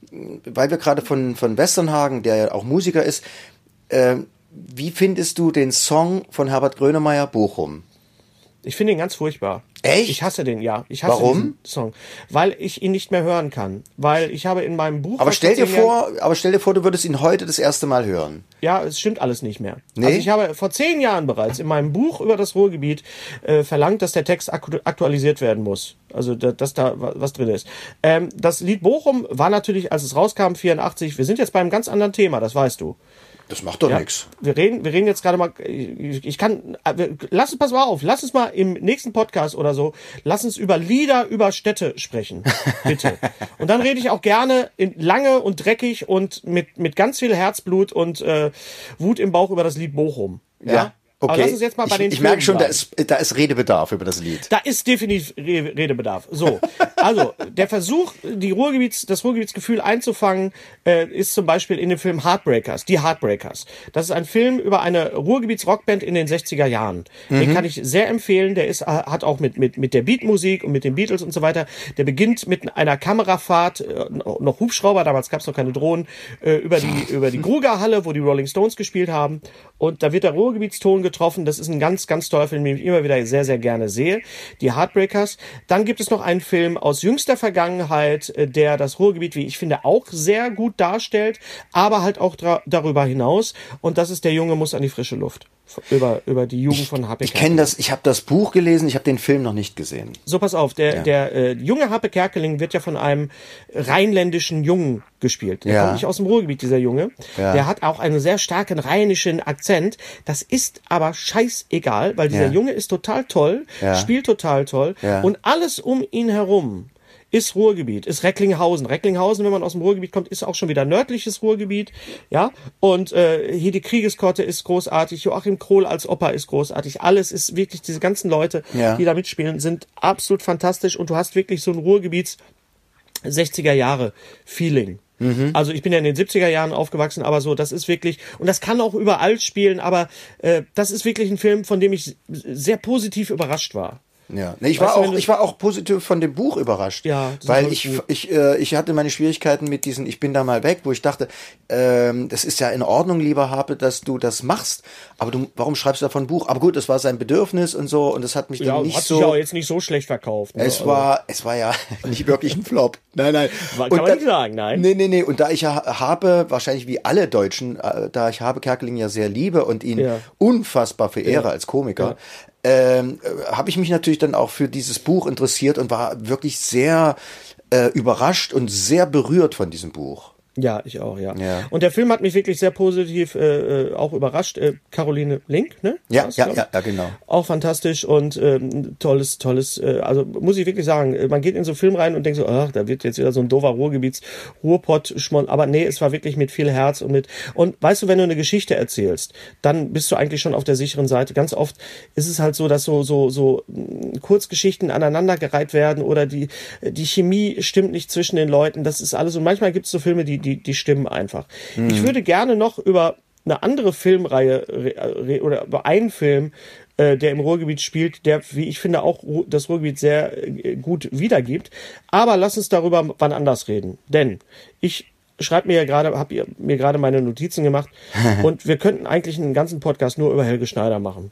weil wir gerade von, von Westernhagen, der ja auch Musiker ist, äh, wie findest du den Song von Herbert Grönemeyer, Bochum? Ich finde ihn ganz furchtbar. Echt? Ich hasse den, ja. Ich hasse Warum? diesen Song. Weil ich ihn nicht mehr hören kann. Weil ich habe in meinem Buch... Aber was stell dir vor zehn vor, aber stell dir vor, du würdest ihn heute das erste Mal hören. Ja, es stimmt alles nicht mehr. Nee? Also ich habe vor zehn Jahren bereits in meinem Buch über das Ruhrgebiet äh, verlangt, dass der Text aktu- aktualisiert werden muss. Also, da, dass da was drin ist. Ähm, das Lied Bochum war natürlich, als es rauskam, vierundachtzig, wir sind jetzt bei einem ganz anderen Thema, das weißt du. Das macht doch Ja, nichts. wir reden, wir reden jetzt gerade mal, ich, ich kann, äh, lass uns, pass mal auf, lass uns mal im nächsten Podcast oder so, lass uns über Lieder über Städte sprechen, bitte. Und dann rede ich auch gerne in, lange und dreckig und mit, mit ganz viel Herzblut und äh, Wut im Bauch über das Lied Bochum. Ja? Ja. Okay. Aber lass uns jetzt mal bei ich, den Ich merke schon, da bleiben. ist, da ist Redebedarf über das Lied. Da ist definitiv Re- Redebedarf. So, also der Versuch, die Ruhrgebiets, das Ruhrgebietsgefühl einzufangen, äh, ist zum Beispiel in dem Film Heartbreakers, die Heartbreakers. Das ist ein Film über eine Ruhrgebiets-Rockband in den sechziger Jahren. Mhm. Den kann ich sehr empfehlen. Der ist, hat auch mit, mit, mit der Beatmusik und mit den Beatles und so weiter. Der beginnt mit einer Kamerafahrt, äh, noch Hubschrauber, damals gab es noch keine Drohnen, äh, über die, über die Grugerhalle, wo die Rolling Stones gespielt haben. Und da wird der Ruhrgebietston getroffen. Das ist ein ganz, ganz toller Film, den ich immer wieder sehr, sehr gerne sehe. Die Heartbreakers. Dann gibt es noch einen Film aus jüngster Vergangenheit, der das Ruhrgebiet, wie ich finde, auch sehr gut darstellt, aber halt auch dra- darüber hinaus. Und das ist Der Junge muss an die frische Luft. Über, über die Jugend von Happe Ich kenne das, ich habe das Buch gelesen, ich habe den Film noch nicht gesehen. So, pass auf, der, Ja. der äh, junge Happe Kerkeling wird ja von einem rheinländischen Jungen gespielt. Der Ja. kommt nicht aus dem Ruhrgebiet, dieser Junge. Ja. Der hat auch einen sehr starken rheinischen Akzent. Das ist aber scheißegal, weil dieser Ja. Junge ist total toll, Ja. spielt total toll Ja. und alles um ihn herum ist Ruhrgebiet, ist Recklinghausen. Recklinghausen, wenn man aus dem Ruhrgebiet kommt, ist auch schon wieder nördliches Ruhrgebiet, ja. Und äh, hier die Kriegeskotte ist großartig, Joachim Krohl als Opa ist großartig. Alles ist wirklich, diese ganzen Leute, Ja. die da mitspielen, sind absolut fantastisch und du hast wirklich so ein Ruhrgebiets sechziger Jahre Feeling. Mhm. Also ich bin ja in den siebziger Jahren aufgewachsen, aber so, das ist wirklich, und das kann auch überall spielen, aber äh, das ist wirklich ein Film, von dem ich sehr positiv überrascht war. Ja, nee, ich Weißt war du, wenn auch, du- ich war auch positiv von dem Buch überrascht, Ja, das ist weil ein ich, tolles Buch. ich, äh, ich hatte meine Schwierigkeiten mit diesen, ich bin da mal weg, wo ich dachte, ähm, das ist ja in Ordnung, lieber Harpe, dass du das machst, aber du, warum schreibst du davon ein Buch? Aber gut, das war sein Bedürfnis und so, und das hat mich Ja, dann hat nicht sich ja auch so. jetzt nicht so schlecht verkauft. Ne? Es Also, war, es war ja nicht wirklich ein Flop. Nein, nein. Kann Und man da- nicht sagen, nein. Nee, nee, nee. Und da ich ja Habe, wahrscheinlich wie alle Deutschen, äh, da ich Habe Kerkeling ja sehr liebe und ihn Ja. unfassbar verehre Ja. als Komiker, ähm, äh, habe ich mich natürlich dann auch für dieses Buch interessiert und war wirklich sehr äh, überrascht und sehr berührt von diesem Buch. Ja, ich auch, ja. Ja. Und der Film hat mich wirklich sehr positiv äh, äh, auch überrascht. Äh, Caroline Link, ne? Ja, War's, ja, glaub ich? ja, ja, genau. Auch fantastisch und ähm, tolles, tolles, äh, also muss ich wirklich sagen, äh, man geht in so einen Film rein und denkt so, ach, da wird jetzt wieder so ein doofer Ruhrgebiets, Ruhrpott, Schmon, aber nee, es war wirklich mit viel Herz und mit, und weißt du, wenn du eine Geschichte erzählst, dann bist du eigentlich schon auf der sicheren Seite. Ganz oft ist es halt so, dass so, so, so mh, Kurzgeschichten aneinandergereiht werden oder die, die Chemie stimmt nicht zwischen den Leuten, das ist alles, und manchmal gibt es so Filme, die, die, die stimmen einfach. Mhm. Ich würde gerne noch über eine andere Filmreihe re- re- oder über einen Film, äh, der im Ruhrgebiet spielt, der, wie ich finde, auch Ru- das Ruhrgebiet sehr äh, gut wiedergibt. Aber lass uns darüber wann anders reden. Denn ich schreibe mir ja gerade, habe mir gerade meine Notizen gemacht und wir könnten eigentlich einen ganzen Podcast nur über Helge Schneider machen.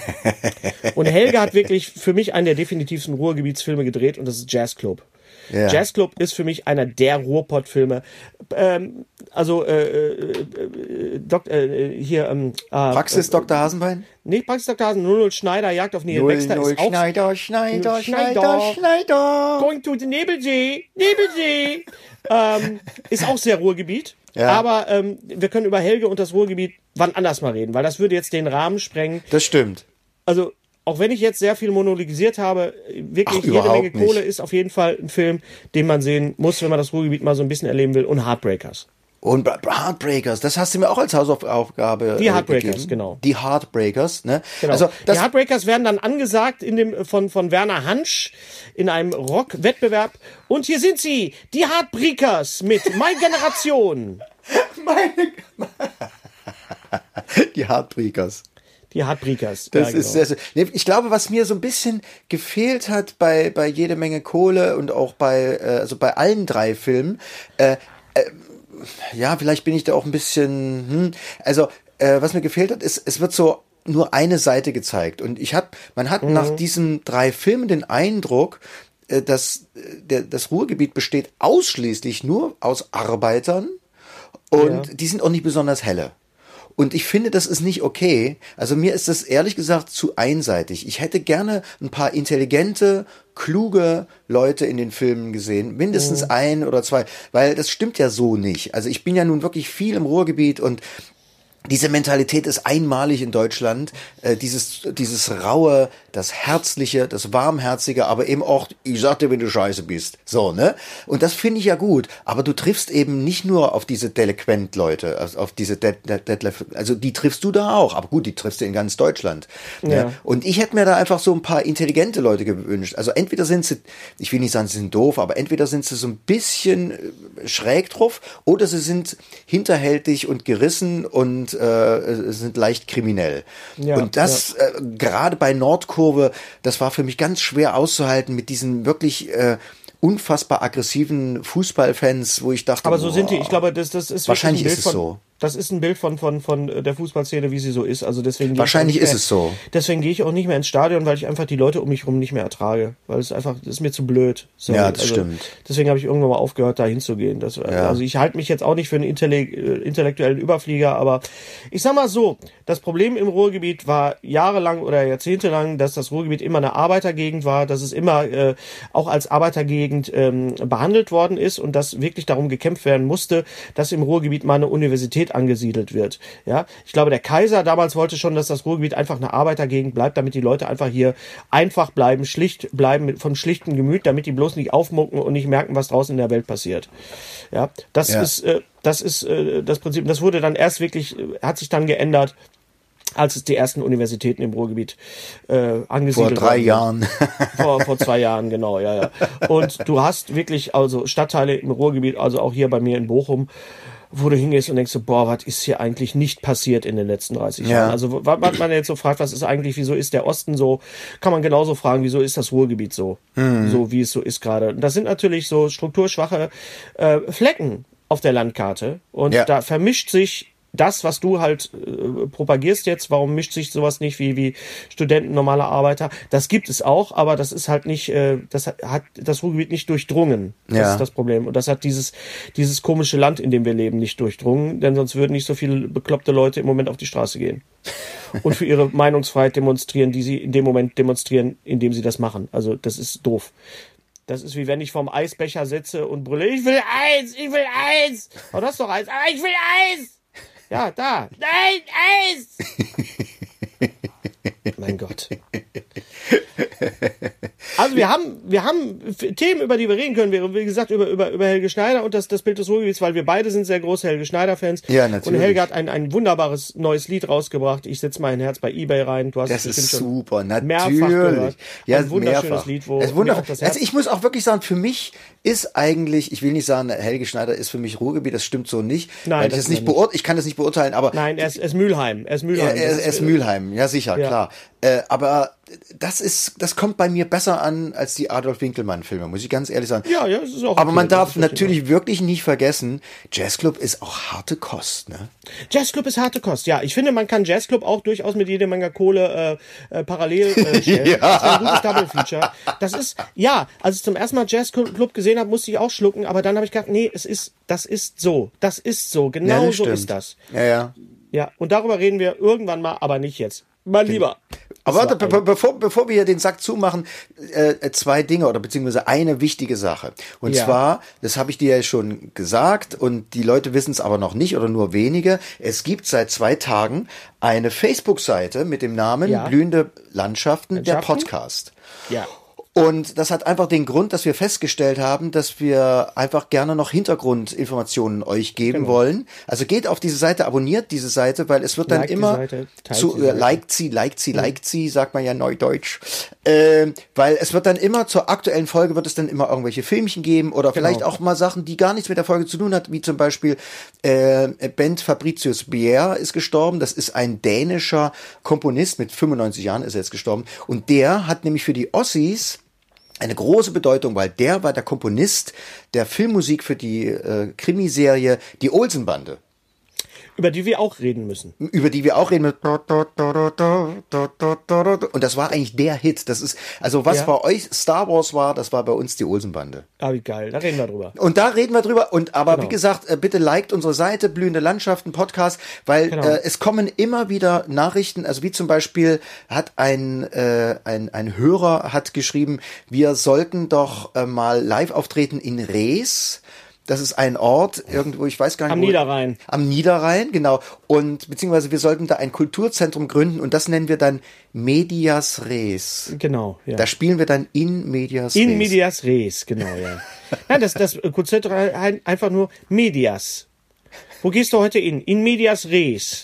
Und Helge hat wirklich für mich einen der definitivsten Ruhrgebietsfilme gedreht und das ist Jazz Club. Ja. Jazz Club ist für mich einer der Ruhrpott-Filme. Ähm, also äh, äh, äh, Dok äh, hier ähm, äh, Praxis Doktor Hasenbein? Nee, Praxis Doktor Hasen, null null Schneider, Jagd auf Neil Null, Baxter null, ist auch Schneider, Schneider, Schneider. Schneider, Schneider. Going to the Nebelsee, Nebelsee. ähm, ist auch sehr Ruhrgebiet. Ja. Aber ähm, wir können über Helge und das Ruhrgebiet wann anders mal reden, weil das würde jetzt den Rahmen sprengen. Das stimmt. Also, auch wenn ich jetzt sehr viel monologisiert habe, wirklich Ach, jede überhaupt Menge Kohle nicht. ist auf jeden Fall ein Film, den man sehen muss, wenn man das Ruhrgebiet mal so ein bisschen erleben will. Und Heartbreakers. Und Bra- Heartbreakers, das hast du mir auch als Hausaufgabe Die äh, Heartbreakers, gegeben. genau. Die Heartbreakers, ne? Genau. Also das, die Heartbreakers werden dann angesagt in dem, von, von Werner Hansch in einem Rock-Wettbewerb. Und hier sind sie, die Heartbreakers mit My Generation. meine, die Heartbreakers. Die Heartbreakers. Das ja, ist sehr, sehr, nee, ich glaube, was mir so ein bisschen gefehlt hat bei, bei jede Menge Kohle und auch bei, äh, also bei allen drei Filmen, äh, Ja, vielleicht bin ich da auch ein bisschen, hm. Also, äh, was mir gefehlt hat, ist, es wird so nur eine Seite gezeigt. Und ich hab, man hat mhm. nach diesen drei Filmen den Eindruck, äh, dass äh, der, das Ruhrgebiet besteht ausschließlich nur aus Arbeitern und ja. die sind auch nicht besonders helle. Und ich finde, das ist nicht okay. Also mir ist das ehrlich gesagt zu einseitig. Ich hätte gerne ein paar intelligente, kluge Leute in den Filmen gesehen. Mindestens mhm. ein oder zwei. Weil das stimmt ja so nicht. Also ich bin ja nun wirklich viel im Ruhrgebiet und diese Mentalität ist einmalig in Deutschland, äh, dieses dieses raue, das herzliche, das warmherzige, aber eben auch, ich sag dir, wenn du scheiße bist, so, ne? Und das finde ich ja gut, aber du triffst eben nicht nur auf diese Delinquent-Leute, auf, auf diese Dead, Dead, Dead, also die triffst du da auch, aber gut, die triffst du in ganz Deutschland. Ja. Ne? Und ich hätte mir da einfach so ein paar intelligente Leute gewünscht. Also entweder sind sie, ich will nicht sagen, sie sind doof, aber entweder sind sie so ein bisschen schräg drauf oder sie sind hinterhältig und gerissen und Äh, sind leicht kriminell. Ja, und das ja. äh, gerade bei Nordkurve, das war für mich ganz schwer auszuhalten mit diesen wirklich äh, unfassbar aggressiven Fußballfans, wo ich dachte, aber so boah, sind die, ich glaube, das, das ist wahrscheinlich ein Bild ist es von, so. Das ist ein Bild von, von, von der Fußballszene, wie sie so ist. Also deswegen wahrscheinlich ist mehr, es so. Deswegen gehe ich auch nicht mehr ins Stadion, weil ich einfach die Leute um mich herum nicht mehr ertrage. Weil es einfach, das ist mir zu blöd. So, ja, das also, stimmt. Deswegen habe ich irgendwann mal aufgehört, da hinzugehen. Das, ja. Also ich halte mich jetzt auch nicht für einen intellektuellen Überflieger, aber ich sag mal so, das Problem im Ruhrgebiet war jahrelang oder jahrzehntelang, dass das Ruhrgebiet immer eine Arbeitergegend war, dass es immer äh, auch als Arbeitergegend ähm, behandelt worden ist und dass wirklich darum gekämpft werden musste, dass im Ruhrgebiet mal eine Universität angesiedelt wird. Ja, ich glaube, der Kaiser damals wollte schon, dass das Ruhrgebiet einfach eine Arbeitergegend bleibt, damit die Leute einfach hier einfach bleiben, schlicht bleiben, von schlichtem Gemüt, damit die bloß nicht aufmucken und nicht merken, was draußen in der Welt passiert. Ja, das ja. ist, äh, das ist äh, das Prinzip. Das wurde dann erst wirklich, äh, hat sich dann geändert, als es die ersten Universitäten im Ruhrgebiet äh, angesiedelt Vor drei wurden. Jahren. Vor, vor zwei Jahren, genau, ja, ja. Und du hast wirklich also Stadtteile im Ruhrgebiet, also auch hier bei mir in Bochum, wo du hingehst und denkst so, boah, was ist hier eigentlich nicht passiert in den letzten dreißig ja. Jahren? Also, was man jetzt so fragt, was ist eigentlich, wieso ist der Osten so, kann man genauso fragen, wieso ist das Ruhrgebiet so, mhm. so wie es so ist gerade. Und das sind natürlich so strukturschwache äh, Flecken auf der Landkarte und ja. da vermischt sich das, was du halt äh, propagierst jetzt, warum mischt sich sowas nicht wie wie Studenten, normale Arbeiter? Das gibt es auch, aber das ist halt nicht, äh, das hat, hat das Ruhrgebiet nicht durchdrungen. Das ja. ist das Problem. Und das hat dieses dieses komische Land, in dem wir leben, nicht durchdrungen, denn sonst würden nicht so viele bekloppte Leute im Moment auf die Straße gehen und für ihre Meinungsfreiheit demonstrieren, die sie in dem Moment demonstrieren, indem sie das machen. Also das ist doof. Das ist wie wenn ich vorm Eisbecher sitze und brülle, ich will Eis, ich will Eis. Oh, das ist doch Eis, aber ich will Eis. Ja, da. Nein, Eis! Mein Gott. Also wir haben, wir haben Themen, über die wir reden können. Wir, wie gesagt, über, über, über Helge Schneider und das, das Bild des Ruhrgebiets, weil wir beide sind sehr große Helge Schneider-Fans. Ja, natürlich. Und Helge hat ein, ein wunderbares neues Lied rausgebracht. Ich setze mein Herz bei eBay rein. Du hast das es ist schon super, natürlich. Mehrfach gehört. Ja, ein wunderschönes mehrfach. Lied, wo es wunderbar. auch das Herz Also ich muss auch wirklich sagen, für mich ist eigentlich, ich will nicht sagen, Helge Schneider ist für mich Ruhrgebiet, das stimmt so nicht. Nein, weil ich, das nicht beurte- ich kann das nicht beurteilen, aber... Nein, er ist, er ist Mülheim. Er ist Mülheim. Er, er, er ist Mülheim, ja sicher, ja. klar. Äh, aber das ist, das kommt bei mir besser an als die Adolf Winkelmann-Filme, muss ich ganz ehrlich sagen. Ja, ja, das ist auch Aber okay, man darf natürlich richtig wirklich nicht vergessen, Jazzclub ist auch harte Kost, ne? Jazzclub ist harte Kost, ja. Ich finde, man kann Jazzclub auch durchaus mit jede Menge Kohle äh, äh, parallel äh, stellen. Ja. Das ist ein gutes Double-Feature. Das ist, ja, als ich zum ersten Mal Jazzclub gesehen habe, musste ich auch schlucken, aber dann habe ich gedacht, nee, es ist, das ist so. Das ist so. Genau ja, so stimmt. ist das. Ja, ja. Ja, und darüber reden wir irgendwann mal, aber nicht jetzt. Mein Lieber. Aber warte, be- bevor, bevor wir hier den Sack zumachen, äh, zwei Dinge oder beziehungsweise eine wichtige Sache. Und ja. zwar, das habe ich dir ja schon gesagt und die Leute wissen es aber noch nicht oder nur wenige. Es gibt seit zwei Tagen eine Facebook-Seite mit dem Namen ja. Blühende Landschaften, Landschaften, der Podcast. Ja. Und das hat einfach den Grund, dass wir festgestellt haben, dass wir einfach gerne noch Hintergrundinformationen euch geben genau. wollen. Also geht auf diese Seite, abonniert diese Seite, weil es wird dann like immer Seite, zu, äh, liked sie, liked sie, liked sie, sagt man ja neudeutsch. Äh, weil es wird dann immer zur aktuellen Folge wird es dann immer irgendwelche Filmchen geben oder genau. vielleicht auch mal Sachen, die gar nichts mit der Folge zu tun hat, wie zum Beispiel äh, Bent Fabricius Bjerre ist gestorben. Das ist ein dänischer Komponist, mit fünfundneunzig Jahren ist er jetzt gestorben. Und der hat nämlich für die Ossis eine große Bedeutung, weil der war der Komponist der Filmmusik für die äh, Krimiserie Die Olsenbande. Über die wir auch reden müssen. Über die wir auch reden. Mit und das war eigentlich der Hit. Das ist, also was Ja. bei euch Star Wars war, das war bei uns die Olsenbande. Ah, wie geil, da reden wir drüber. Und da reden wir drüber. Und aber Genau. wie gesagt, äh, bitte liked unsere Seite, Blühende Landschaften Podcast, weil Genau. äh, es kommen immer wieder Nachrichten, also wie zum Beispiel hat ein, äh, ein, ein Hörer hat geschrieben, wir sollten doch äh, mal live auftreten in Rees. Das ist ein Ort irgendwo, ich weiß gar nicht. Am wo- Niederrhein. Am Niederrhein, genau. Und beziehungsweise wir sollten da ein Kulturzentrum gründen und das nennen wir dann Medias Res. Genau, ja. Da spielen wir dann in Medias Res. In medias res, genau, ja. Nein, das, das Konzept einfach nur medias. Wo gehst du heute in? In medias res.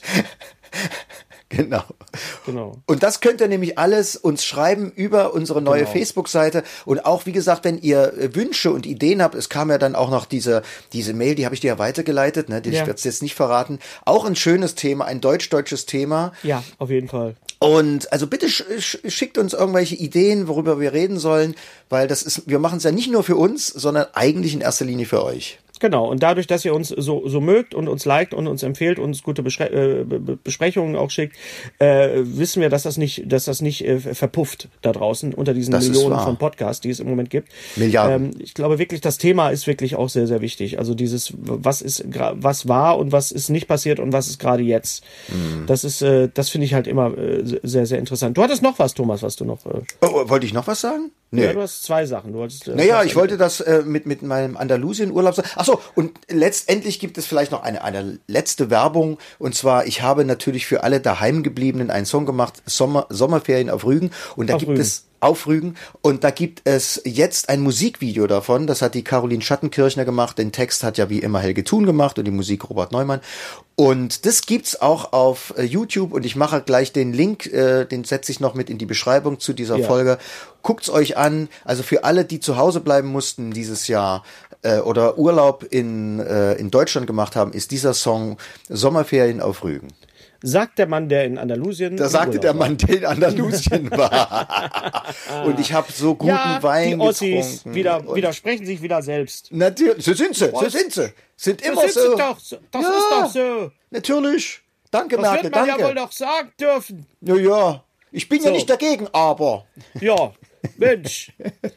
Genau. Genau. Und das könnt ihr nämlich alles uns schreiben über unsere neue Genau. Facebook-Seite. Und auch, wie gesagt, wenn ihr äh, Wünsche und Ideen habt, es kam ja dann auch noch diese, diese Mail, die habe ich dir ja weitergeleitet, ne? Die, Ja. Ich werde es jetzt nicht verraten. Auch ein schönes Thema, ein deutsch-deutsches Thema. Ja, auf jeden Fall. Und also bitte sch sch schickt uns irgendwelche Ideen, worüber wir reden sollen, weil das ist, wir machen es ja nicht nur für uns, sondern eigentlich in erster Linie für euch. Genau, und dadurch, dass ihr uns so, so mögt und uns liked und uns empfehlt und uns gute Beschre äh, Be- Besprechungen auch schickt, äh, wissen wir, dass das nicht, dass das nicht äh, verpufft da draußen unter diesen Das ist Millionen wahr. von Podcasts, die es im Moment gibt. Milliarden. Ähm, ich glaube wirklich, das Thema ist wirklich auch sehr, sehr wichtig. Also dieses, was ist, gra- was war und was ist nicht passiert und was ist gerade jetzt. Mhm. Das ist, äh, das finde ich halt immer äh, sehr, sehr interessant. Du hattest noch was, Thomas, was du noch, äh, Oh, wollte ich noch was sagen? Nee. ja, du hast zwei Sachen. Du wolltest, äh, Naja, was- ich wollte das äh, mit, mit meinem Andalusien-Urlaub sagen. Ach so, und letztendlich gibt es vielleicht noch eine, eine letzte Werbung. Und zwar, ich habe natürlich für alle Daheimgebliebenen einen Song gemacht, Sommer, Sommerferien auf Rügen. Und da Auf gibt Rügen. es auf Rügen. Und da gibt es jetzt ein Musikvideo davon. Das hat die Caroline Schattenkirchner gemacht. Den Text hat ja wie immer Helge Thun gemacht und die Musik Robert Neumann. Und das gibt's auch auf äh, YouTube. Und ich mache gleich den Link, äh, den setze ich noch mit in die Beschreibung zu dieser Ja. Folge. Guckt's euch an. Also für alle, die zu Hause bleiben mussten dieses Jahr äh, oder Urlaub in, äh, in Deutschland gemacht haben, ist dieser Song Sommerferien auf Rügen. Sagt der Mann, der in Andalusien. Da im sagte Urlaub der war. Mann, der in Andalusien war. Und ich habe so guten Ja, Wein die Ossis getrunken. wieder, Und widersprechen sich wieder selbst. natürlich, so sind sie, so sind sie. Sind immer Das, so. ist doch, so. das Ja. ist doch so. Natürlich. Danke, Das Merkel, wird man ja wohl danke. doch sagen dürfen. Ja, ja. Ich bin ja So. nicht dagegen, aber Ja, Mensch.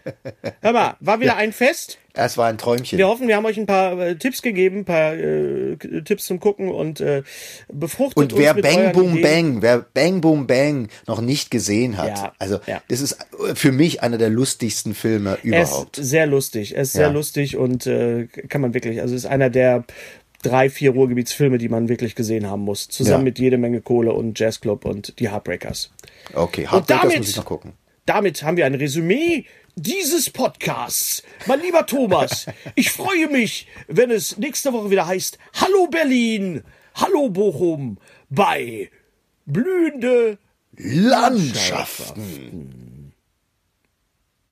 Hör mal, war wieder ein Fest. es war ein Träumchen. Wir hoffen, wir haben euch ein paar äh, Tipps gegeben, ein paar äh, K- Tipps zum Gucken und äh, befruchtet Und uns wer mit Bang euren Boom Ideen. Bang, wer Bang Boom Bang noch nicht gesehen hat, Ja, also ja. das ist für mich einer der lustigsten Filme Er ist überhaupt. sehr lustig, er ist Ja. sehr lustig und äh, kann man wirklich, also ist einer der drei, vier Ruhrgebietsfilme, die man wirklich gesehen haben muss. Zusammen Ja. mit Jede Menge Kohle und Jazzclub und die Heartbreakers. Okay, Und Heartbreakers damit, muss ich noch gucken. damit haben wir ein Resümee dieses Podcasts. Mein lieber Thomas, ich freue mich, wenn es nächste Woche wieder heißt, Hallo Berlin, Hallo Bochum, bei Blühende Landschaften.